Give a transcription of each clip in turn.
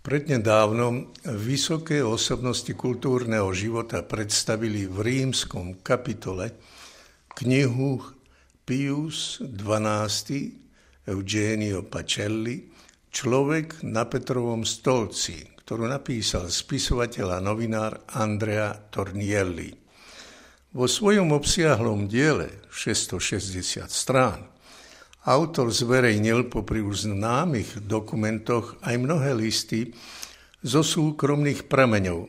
Prednedávnom vysoké osobnosti kultúrneho života predstavili v rímskom kapitole knihu Pius XII Eugenio Pacelli Človek na Petrovom stolci, ktorú napísal spisovateľ a novinár Andrea Tornielli. Vo svojom obsiahlom diele 660 strán autor zverejnil popri už známych dokumentoch aj mnohé listy zo súkromných prameňov,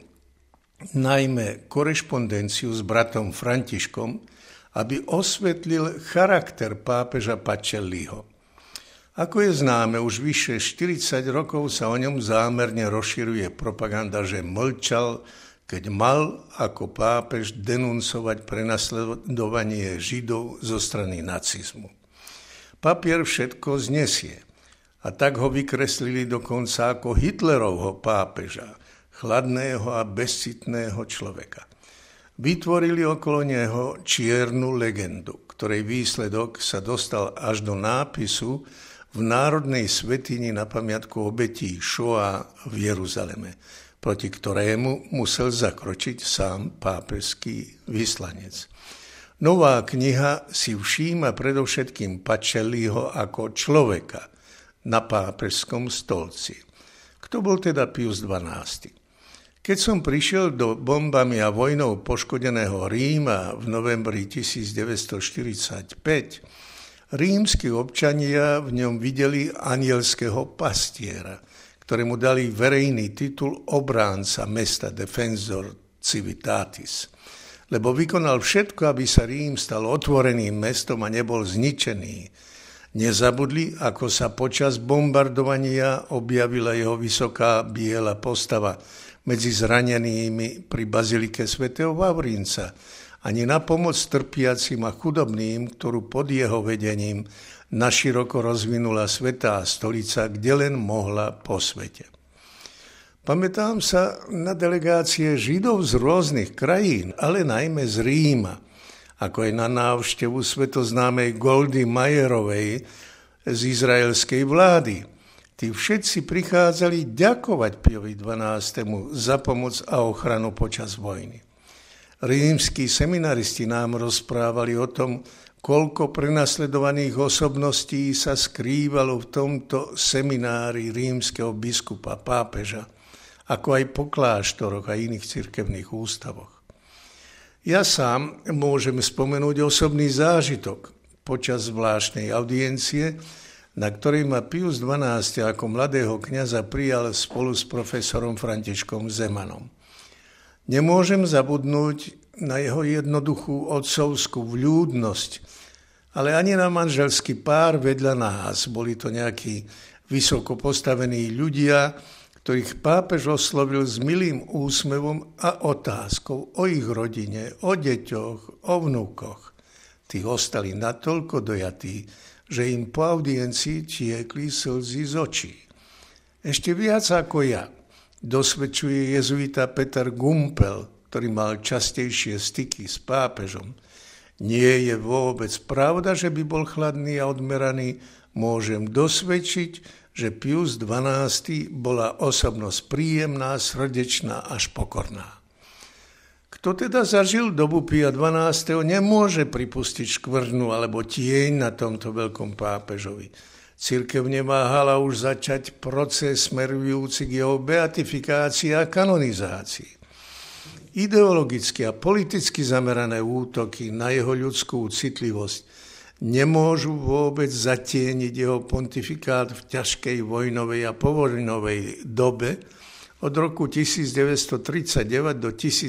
najmä korešpondenciu s bratom Františkom, aby osvetlil charakter pápeža Pacelliho. Ako je známe, už vyše 40 rokov sa o ňom zámerne rozširuje propaganda, že mlčal, keď mal ako pápež denuncovať prenasledovanie Židov zo strany nacizmu. Papier všetko znesie a tak ho vykreslili dokonca ako Hitlerovho pápeža, chladného a bezcitného človeka. Vytvorili okolo neho čiernu legendu, ktorej výsledok sa dostal až do nápisu v Národnej svätyni na pamiatku obetí Šoa v Jeruzaleme, proti ktorému musel zakročiť sám pápežský vyslanec. Nová kniha si všíma predovšetkým Pacelliho ako človeka na pápežskom stolci. Kto bol teda Pius XII? Keď som prišiel do bombami a vojnou poškodeného Ríma v novembri 1945, rímski občania v ňom videli anielského pastiera, ktorému dali verejný titul obránca mesta Defensor Civitatis, lebo vykonal všetko, aby sa Rím stal otvoreným mestom a nebol zničený. Nezabudli, ako sa počas bombardovania objavila jeho vysoká biela postava medzi zranenými pri bazilike svätého Vavrínca, ani na pomoc trpiacim a chudobným, ktorú pod jeho vedením naširoko rozvinula Svätá stolica, kde len mohla po svete. Pamätám sa na delegácie Židov z rôznych krajín, ale najmä z Ríma, ako aj na návštevu svetoznámej Goldy Meierovej z izraelskej vlády. Tí všetci prichádzali ďakovať Piovi XII. Za pomoc a ochranu počas vojny. Rímski seminaristi nám rozprávali o tom, koľko prenasledovaných osobností sa skrývalo v tomto seminári rímskeho biskupa, pápeža, ako aj po kláštoroch a iných cirkevných ústavoch. Ja sám môžem spomenúť osobný zážitok počas zvláštnej audiencie, na ktorej ma Pius XII. Ako mladého kňaza prijal spolu s profesorom Františkom Zemanom. Nemôžem zabudnúť na jeho jednoduchú otcovskú vľúdnosť, ale ani na manželský pár vedľa nás. Boli to nejakí vysoko postavení ľudia, ktorých pápež oslovil s milým úsmevom a otázkou o ich rodine, o deťoch, o vnúkoch. Tí ostali natoľko dojatí, že im po audiencii tiekli slzy z očí. Ešte viac ako ja dosvedčuje jezuita Peter Gumpel, ktorý mal častejšie styky s pápežom. Nie je vôbec pravda, že by bol chladný a odmeraný. Môžem dosvedčiť, že Pius XII. Bola osobnosť príjemná, srdečná až pokorná. Kto teda zažil dobu Pia XII., nemôže pripustiť škvrnu alebo tieň na tomto veľkom pápežovi. Cirkev neváhala už začať proces smerujúci k jeho beatifikácii a kanonizácii. Ideologicky a politicky zamerané útoky na jeho ľudskú citlivosť nemôžu vôbec zatieniť jeho pontifikát v ťažkej vojnovej a povojnovej dobe od roku 1939 do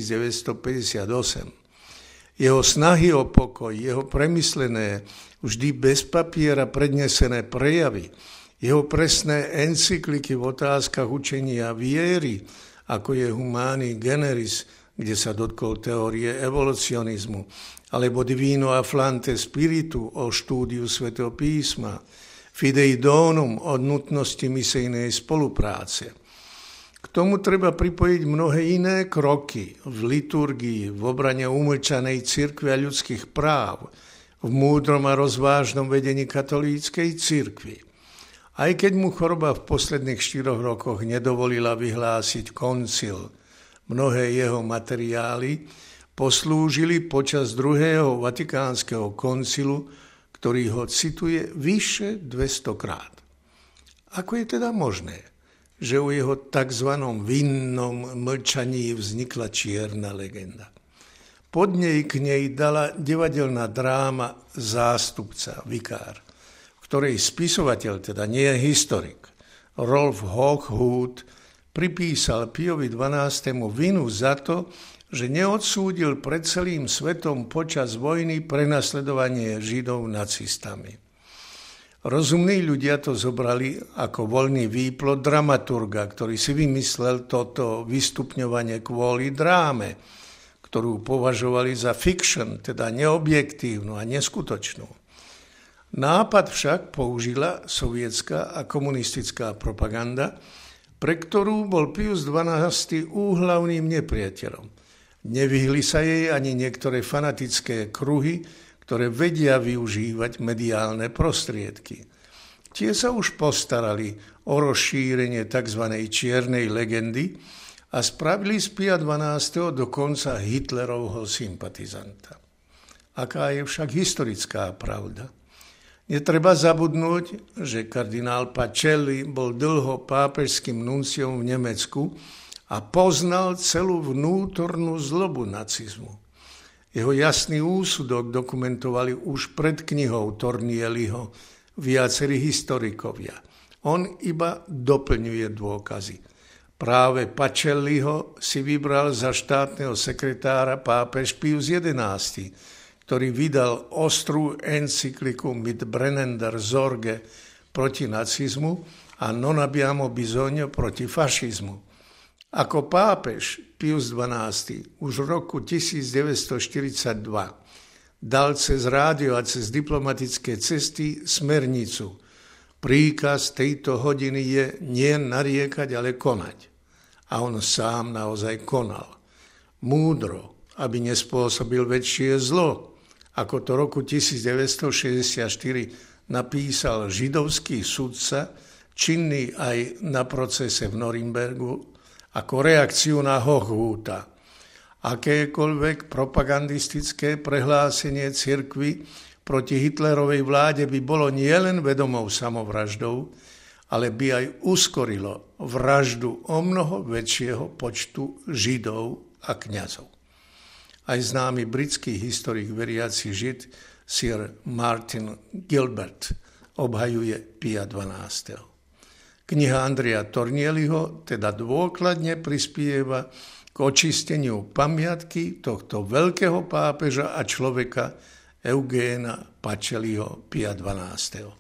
1958. Jeho snahy o pokoj, jeho premyslené, vždy bez papiera prednesené prejavy, jeho presné encykliky v otázkach učenia viery, ako je Humani Generis, kde sa dotkol teórie evolucionizmu, alebo Divino Afflante Spiritu o štúdiu Svätého písma, Fidei Donum o nutnosti misijnej spolupráce. K tomu treba pripojiť mnohé iné kroky v liturgii, v obrane umlčanej cirkvi a ľudských práv, v múdrom a rozvážnom vedení katolíckej cirkvi. Aj keď mu choroba v posledných 4 rokoch nedovolila vyhlásiť koncil, mnohé jeho materiály poslúžili počas druhého vatikánskeho koncilu, ktorý ho cituje vyše 200 krát. Ako je teda možné, že u jeho tzv. Vinnom mlčaní vznikla čierna legenda? Pod nej k nej dala divadelná dráma Zástupca, vikár, v ktorej spisovateľ, teda nie je historik, Rolf Hochhuth, pripísal Piovi XII. Vinu za to, že neodsúdil pred celým svetom počas vojny prenasledovanie Židov nacistami. Rozumní ľudia to zobrali ako voľný výplod dramaturga, ktorý si vymyslel toto vystupňovanie kvôli dráme, ktorú považovali za fiction, teda neobjektívnu a neskutočnú. Nápad však použila sovietská a komunistická propaganda, pre ktorú bol Pius XII. Úhlavným nepriateľom. Nevyhli sa jej ani niektoré fanatické kruhy, ktoré vedia využívať mediálne prostriedky. Tie sa už postarali o rozšírenie tzv. Čiernej legendy a spravili z Pia XII. Dokonca Hitlerovho sympatizanta. Aká je však historická pravda? Netreba zabudnúť, že kardinál Pacelli bol dlho pápežským nunciom v Nemecku a poznal celú vnútornú zlobu nacizmu. Jeho jasný úsudok dokumentovali už pred knihou Tornieliho viacerí historikovia. On iba doplňuje dôkazy. Práve Pacelliho si vybral za štátneho sekretára pápež Pius XI., ktorý vydal ostrú encykliku Mit brennender Sorge proti nacizmu a Non abbiamo bisogno proti fašizmu. Ako pápež Pius XII. Už v roku 1942 dal cez rádio a cez diplomatické cesty smernicu. Príkaz tejto hodiny je nie nariekať, ale konať. A on sám naozaj konal. Múdro, aby nespôsobil väčšie zlo, ako to roku 1964 napísal židovský sudca, činný aj na procese v Norimbergu, ako reakciu na Hochhutha. Akékoľvek propagandistické prehlásenie cirkvi proti Hitlerovej vláde by bolo nielen vedomou samovraždou, ale by aj uskorilo vraždu o mnoho väčšieho počtu Židov a kňazov. Aj známy britský historik veriaci Žid Sir Martin Gilbert obhajuje Pia XII. Kniha Andrea Tornieliho teda dôkladne prispieva k očisteniu pamiatky tohto veľkého pápeža a človeka Eugéna Pacelliho Pia XII.